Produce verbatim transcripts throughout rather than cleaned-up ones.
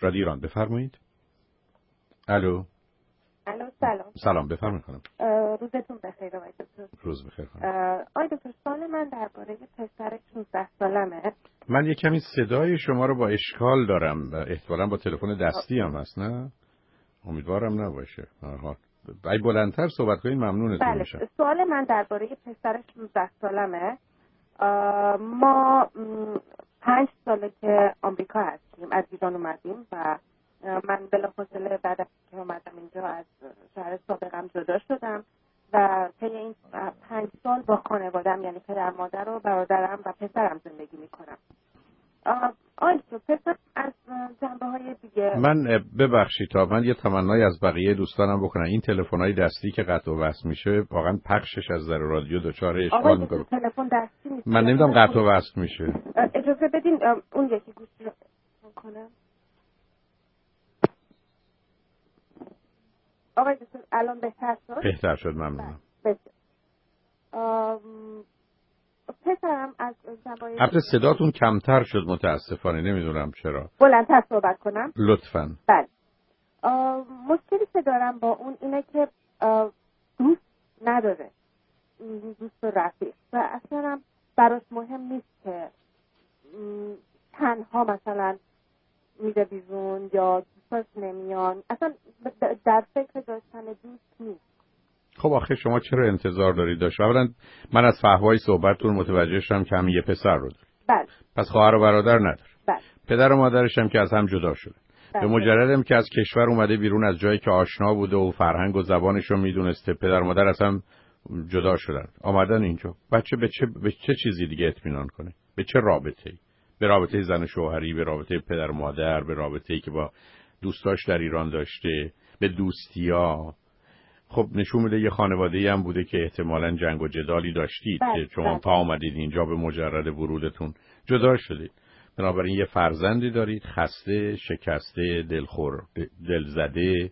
رادیو ایران، بفرمایید. الو. الو سلام. سلام، بفرمایید خانم. روزتون بخیر آقای دکتر. روز بخیر خانم. آقای دکتر، سوال من درباره پسر شانزده سالمه. من یه کمی صدای شما رو با اشکال دارم و احتمالاً با تلفن دستی هم هست، نه؟ امیدوارم نباشه. آها. ای بلندتر صحبت کنین ممنونتون بله. میشم. سوال من درباره پسر شانزده سالمه. ما پنج ساله که آمریکا هستیم، از ایران اومدیم و من بلافاصله بعد از که اومدم اینجا از شهر سابقم جدا شدم و طی این پنج سال با خانوادم، یعنی پدر مادر و برادرم و پسرم زندگی میکنم. آی تو پسر از جنبه های دیگه من ببخشید تا من یه تمنای از بقیه دوستانم بکنم، این تلفن‌های دستی که قطع و وصل میشه واقعا پخشش از در رادیو دچار اشکال میکنه. تلفن دستی میشه، من نمیدونم قطع و وصل میشه. اجازه بدین اون یکی گوشی رو کنم. آقای دکتر الان بهتر شد؟ بهتر شد، ممنونم. پسرم از زبای البته صداتون کمتر شد متاسفانه، نمیدونم چرا. بلندتر صحبت کنم؟ لطفاً. بله. مشکلی که دارم با اون اینه که دوست نداره، دوست رفیق، و اصلا براش مهم نیست که تنها مثلا میره بیرون یا دوستاش نمیان، اصلا در فکر داشتن دوست نیست. خب آخه شما چرا انتظار دارید داشت؟ اولا من از فحوای صحبتتون متوجه شدم که هم یه پسر رو داره. بله. پس خواهر و برادر نداره. بله. پدر و مادرش هم که از هم جدا شده. بله. به مجردم که از کشور اومده بیرون، از جایی که آشنا بوده و فرهنگ و زبانش رو میدونسته، پدر و مادر از هم جدا شدن. آمدن اینجا. بچه به چه به چه چیزی دیگه اطمینان کنه؟ به چه رابطه‌ای؟ به رابطه زن و شوهری، به رابطه پدر و مادر، به رابطه‌ای که با دوستاش در ایران داشته، به دوستیا. خب نشون میده یه خانواده‌ای هم بوده که احتمالاً جنگ و جدالی داشتید که شما پا اومدید اینجا به مجرد ورودتون جدا شدید. بنابراین یه فرزندی دارید خسته، شکسته، دلخور، دلزده،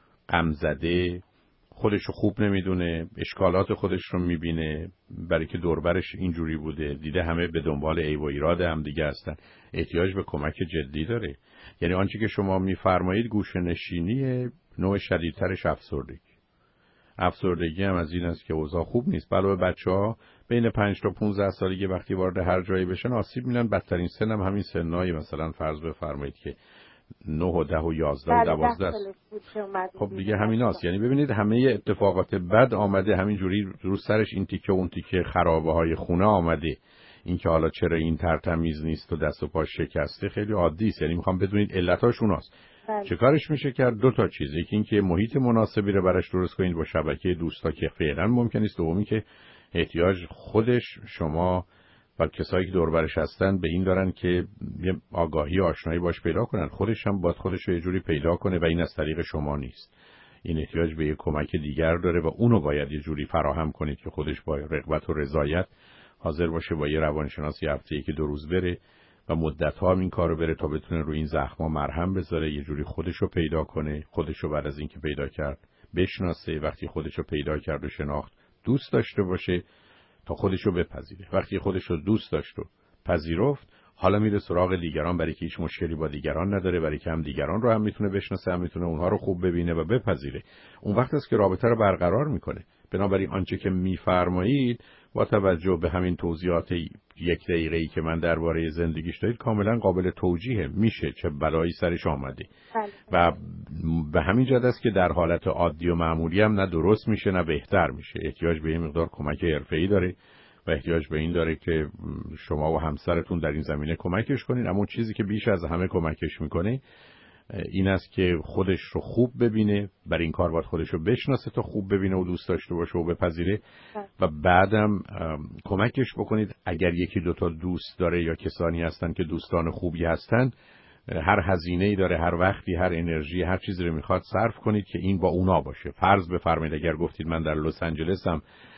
غمزده، خودشو خوب نمیدونه، اشکالات خودش رو میبینه، برای که دوربرش اینجوری بوده، دیده همه به دنبال عیب و ایراد هم دیگه هستن، احتیاج به کمک جدی داره. یعنی آنچه که شما میفرمایید گوشه‌نشینی نوع شدیدترش افسردگی. افسردگی هم از این است که اوضاع خوب نیست. علاوه بچه‌ها بین پنج تا پانزده سالگی وقتی وارد هر جایی بشن آسیب می‌بینن. بدترین سن هم همین سنای مثلا فرض بفرمایید که نه و ده و یازده و دوازده است. خب دیگه همیناست. یعنی ببینید همه اتفاقات بد آمده همینجوری رو سرش، این تیکه اون تیکه خرابه‌های خونه آمده. این که حالا چرا این ترتمیز نیست و دست و پاش شکسته خیلی عادی است. یعنی میخوام بدونید علتاش اوناست. چه کارش میشه کرد؟ دو تا چیز. یکی این که محیط مناسبی رو براش درست کنید با شبکه دوستا که فعلا ممکن است. دومی که احتیاج خودش، شما و کسایی که دور برش هستن به این دارن که یه آگاهی و آشنایی باش پیدا کنن. خودش هم باید خودش رو یه جوری پیدا کنه و این از طریق شما نیست. این احتیاج به یه کمک دیگر داره و اونو باید یه جوری فراهم کنید که خودش با رغبت و رضایت حاضر باشه با یه روانشناس یه هفته‌ای که دو روز بره و مدت‌ها هم این کارو بره تا بتونه روی این زخم‌ها مرهم بذاره، یه جوری خودشو پیدا کنه، خودشو بعد از اینکه پیدا کرد بشناسه، وقتی خودشو پیدا کرد و شناخت دوست داشته باشه تا خودشو بپذیره. وقتی خودشو دوست داشت و پذیرفت، حالا میره سراغ دیگران، برای که هیچ مشکلی با دیگران نداره، برای که هم دیگران رو هم میتونه بشناسه، هم میتونه اونها رو خوب ببینه و بپذیره. اون وقت است که رابطه رو برقرار میکنه. بنابراین آنچه که میفرمایید با توجه به همین توضیحات یک دقیقه‌ای که من درباره زندگیش دادید کاملا قابل توجیه. میشه چه بلایی سرش آمده و به همین جهت است که در حالت عادی و معمولی هم نه درست میشه نه بهتر میشه. احتیاج به این مقدار کمک حرفه‌ای داره و احتیاج به این داره که شما و همسرتون در این زمینه کمکش کنین. اما چیزی که بیش از همه کمکش میکنه این است که خودش رو خوب ببینه. برای این کار باید خودش رو بشناسه تا خوب ببینه و دوست داشته باشه و بپذیره و بعدم کمکش بکنید. اگر یکی دوتا دوست داره یا کسانی هستن که دوستان خوبی هستن، هر هزینه‌ای داره، هر وقتی، هر انرژی، هر چیزی رو میخواد صرف کنید که این با اونا باشه. فرض بفرمایید اگر گفتید من در لس آنجلسم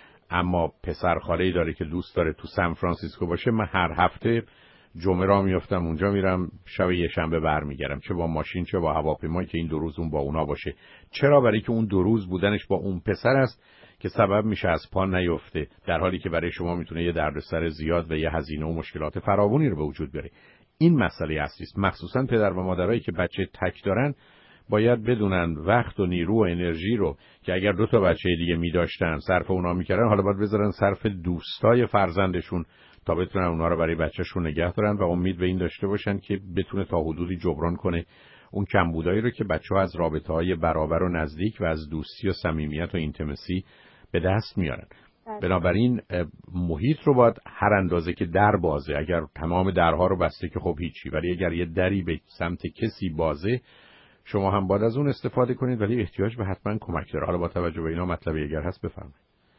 اما پسر خاله‌ای داره که دوست داره تو سان فرانسیسکو باشه، من هر هفته جمعه را میافتم اونجا، میرم شب یه شنبه برمیگردم، چه با ماشین چه با هواپیما، که این دو روز اون با اونا باشه. چرا؟ برای که اون دو روز بودنش با اون پسر است که سبب میشه از پا نیفته، در حالی که برای شما میتونه یه دردسر زیاد و یه هزینه و مشکلات فراوانی رو به وجود بیاره. این مسئله اصلی است. مخصوصا پدر و مادرایی که بچه تک دارن باید بدونن وقت و نیرو و انرژی رو که اگر دو تا بچه دیگه می‌داشتن صرف اونا می‌کردن، حالا باید بذارن صرف دوستای فرزندشون تا بتونن اونا رو برای بچه‌شون نگه دارن و امید به این داشته باشن که بتونه تا حدودی جبران کنه اون کمبودایی رو که بچه‌ها از رابطه‌های برابر و نزدیک و از دوستی و صمیمیت و اینتیمسی به دست میارن. بنابراین محیط رو باید هر اندازه که در بازه، اگر تمام درها رو بسته که خب هیچی، ولی اگر یه دری به سمت کسی بازه شما هم باید از اون استفاده کنید، ولی احتیاج به حتما کمک داره. حالا با توجه به اینا مطلبی اگر هست بفرمایید.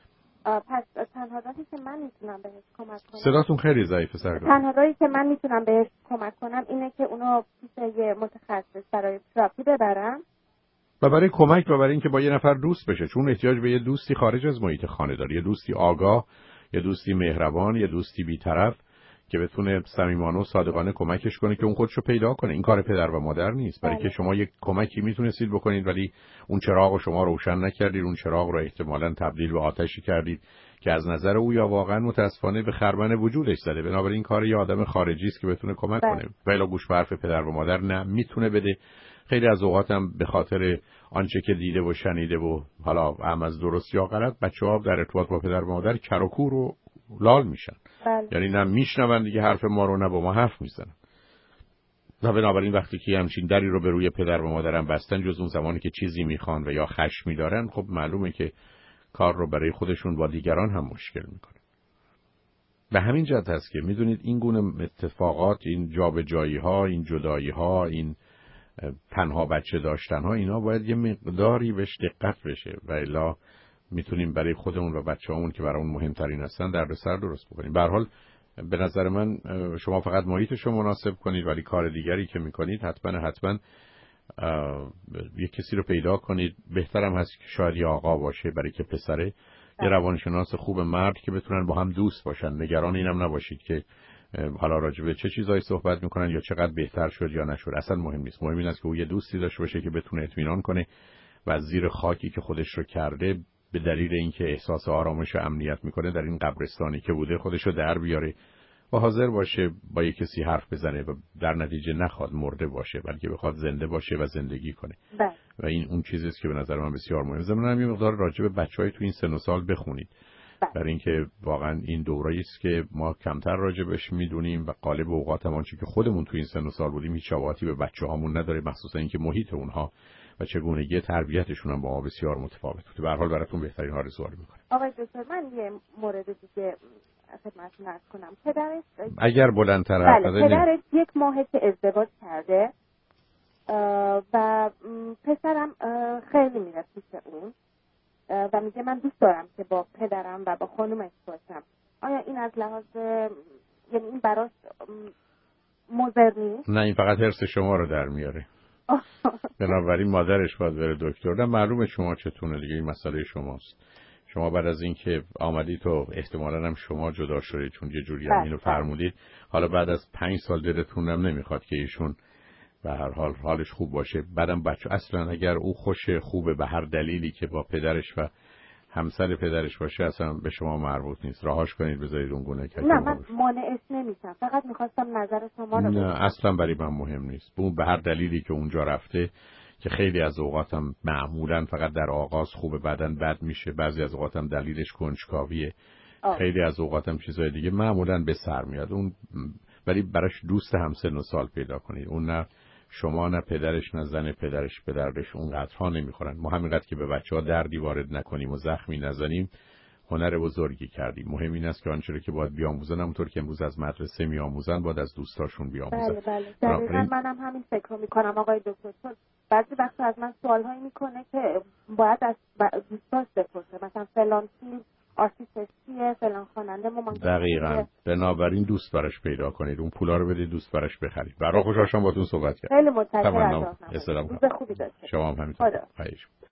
پس تنها راهی که من میتونم بهش کمک کنم، صداتون خیلی ضعیفه سرکار. تنها راهی که من میتونم بهش کمک کنم اینه که اونو پیش یه متخصص برای تراپی ببرم و برای کمک و برای اینکه با یه نفر دوست بشه، چون احتیاج به یه دوستی خارج از محیط خانه داره، یه دوستی آگاه، یه دوستی مهربان، یه دوستی بی‌طرف که بتونه صمیمانه و صادقانه کمکش کنه که اون خودشو پیدا کنه. این کار پدر و مادر نیست، برای که شما یک کمکی میتونستید بکنید ولی اون چراغ رو شما روشن نکردید، اون چراغ رو احتمالاً تبدیل به آتشی کردید که از نظر او یا واقعا متاسفانه به خرمن وجودش زده. بنابراین کار یه آدم خارجی است که بتونه کمک بله. کنه. ولی گوش به حرف پدر و مادر نه میتونه بده. خیلی از اوقاتم به خاطر آنچه که دیده و شنیده و حالا هم از درست یا غلط بچه‌ها در ارتباط با پدر و مادر کر و کور و لال میشن. بله. یعنی نه میشنون دیگه حرف ما رو، نه با ما حرف میزنن. و بنابراین وقتی که همچین دری رو به روی پدر و مادرم بستن، جز اون زمانی که چیزی میخوان و یا خشمی دارن، خب معلومه که کار رو برای خودشون با دیگران هم مشکل میکنه. به همین جهت هست که میدونید این گونه اتفاقات، این جابجایی ها، این جدایی ها، این تنها بچه داشتن ها، اینا باید یه مقداری بهش دقت بشه و الا میتونیم برای خودمون و بچه‌هامون که برای اون مهمترین هستن دردسر درست بکنیم. به هر حال به نظر من شما فقط محیطش رو مناسب کنید، ولی کار دیگری که میکنید حتما حتما یک کسی رو پیدا کنید. بهترم هست که شاید یه آقا باشه برای که پسره، یه روانشناس خوب مرد که بتونن با هم دوست باشن. نگران اینم نباشید که حالا راجبه چه چیزایی صحبت میکنن یا چقدر بهتر شد یا نشد، اصلا مهم نیست. مهم این است که او یه دوستی داشته باشه که بتونه اطمینان کنه و از زیر خاکی که خودش رو کرده به دلیل اینکه احساس آرامش و امنیت میکنه در این قبرستانی که بوده خودش رو در بیاره و حاضر باشه با یک کسی حرف بزنه و در نتیجه نخواد مرده باشه بلکه بخواد زنده باشه و زندگی کنه. بله. و این اون چیزی است که به نظر من بسیار مهمه. ضمن یه مقدار راجع به بچهای تو این سن و سال بخونید. برای اینکه واقعا این دوره‌ای است که ما کمتر راجبش میدونیم و غالب اوقات هم آنچه که خودمون تو این سن و سال بودیم هیچ شباهتی به بچه‌هامون نداره، مخصوصا اینکه محیط اونها و چگونگی تربیتشون هم با ما بسیار متفاوت بوده. به هر حال براتون بهترین آرزوها رو می‌کنم. آقای دکتر من یه مورد دیگه خدمتتون عرض کنم. پدرش اگر بلندتر حرف بله بزنید. پدرش یک ماهه که ازدواج کرده و پسرم خیلی میره پیش اون و میگه من دوست دارم که با پدرم و با خانومش باشم. آیا این از لحاظ یعنی این براش مضر نیست؟ نه، این فقط حرص شما رو در میاره. بنابراین مادرش باید بره دکتر. نه معلومه شما چتونه دیگه، این مسئله شماست. شما بعد از اینکه آمدید تو احتمالاً هم شما جدا شدید چون یه جوری هم اینو فرمودید، حالا بعد از پنج سال دلتون هم نمیخواد که ایشون به هر حال حالش خوب باشه. بعدم بچه اصلا اگر او خوش خوبه به هر دلیلی که با پدرش و همسر پدرش باشه اصلا به شما مربوط نیست. راهاش کنید بذارید اون گونه که نه من مانعش نمیشم، فقط میخواستم نظر شما رو. نه اصلا برای من مهم نیست. اون به هر دلیلی که اونجا رفته که خیلی از اوقاتم معمولا فقط در آغاز خوبه بعدن بد میشه، بعضی از اوقاتم دلیلش کنجکاویه، خیلی از اوقاتم چیزای دیگه معمولا به سر میاد. اون ولی براش دوست همسن و سال پیدا کنید. اون نه شما نه پدرش نه زن پدرش به دردش اونقدرها نمیخورن. ما همینقدر که به بچه‌ها دردی وارد نکنیم و زخمی نزنیم هنر بزرگی کردیم. مهم این است که آنچه رو که باید بیاموزن همونطور که امروز از مدرسه میآموزن باید از دوستاشون بیاموزن. بله بله دقیقاً منم همین فکر رو میکنم آقای دکتر. بعضی وقتا از من سوالهایی میکنه که باید از دوستاش بپرسه، مثلا فلان فیلم آرتیستش کیه، فلان خواننده ممکن. دقیقاً. بنابراین دوست براش پیدا کنید، اون پولا رو بدید دوست براش بخرید. برای خوشحال شدم باهاتون صحبت کردم. خیلی متشکرم. روز خوبی داشتید. شما هم همینطور.